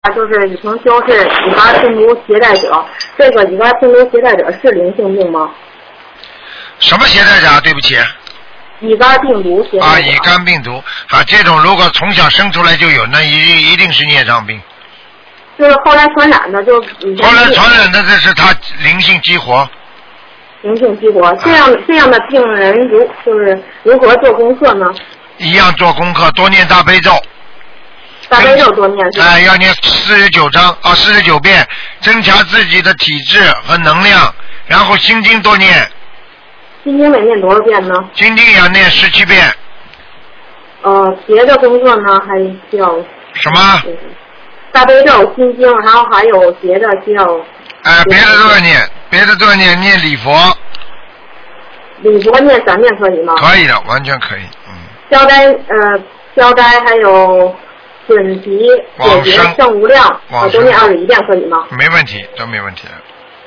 就是以前修是乙肝病毒携带者，这个乙肝病毒携带者是灵性病吗？ 什么携带者？对不起。 乙肝病毒携带者。 啊，乙肝病毒啊，这种如果从小生出来就有，那一定是孽障病。 就是后来传染的，就后来传染的这是他灵性激活。 灵性激活，这样的病人如何做功课呢？ 一样做功课，多念大悲咒。 大悲咒多念是吧？ 要念49遍，增强自己的体质和能量，然后心经多念。 心经得念多少遍呢？ 心经也要念17遍。 别的功课呢还需要什么？ 大悲咒、心经，然后还有别的需要。 别的都要念，念礼佛。 礼佛念3遍可以吗？ 可以的，完全可以。 消灾还有准提、解决、圣无量，都念21遍可以吗？ 没问题，都没问题。